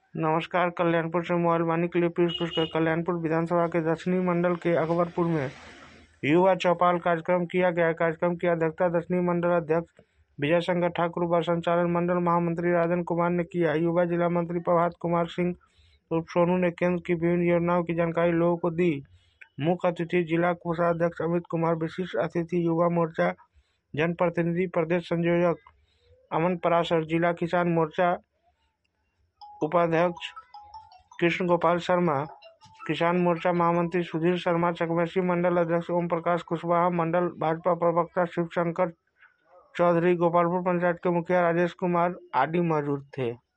नमस्कार। कल्याणपुर से मोबाइल वाणी के लिए पीयूष पुष्कर। कल्याणपुर विधानसभा के दक्षिणी मंडल के अकबरपुर में युवा चौपाल कार्यक्रम किया गया। कार्यक्रम की अध्यक्षता दक्षिणी मंडल अध्यक्ष विजय शंकर ठाकुर व संचालन मंडल महामंत्री राजन कुमार ने किया। युवा जिला मंत्री प्रभात कुमार सिंह उर्फ सोनू ने केंद्र की विभिन्न योजनाओं की जानकारी लोगों को दी। मुख्य अतिथि जिला कोषाध्यक्ष अमित कुमार, विशिष्ट अतिथि युवा मोर्चा जनप्रतिनिधि प्रदेश संयोजक अमन पराशर, जिला किसान मोर्चा उपाध्यक्ष कृष्ण गोपाल शर्मा, किसान मोर्चा महामंत्री सुधीर शर्मा, चकमेसी मंडल अध्यक्ष ओम प्रकाश कुशवाहा, मंडल भाजपा प्रवक्ता शिव शंकर चौधरी, गोपालपुर पंचायत के मुखिया राजेश कुमार आदि मौजूद थे।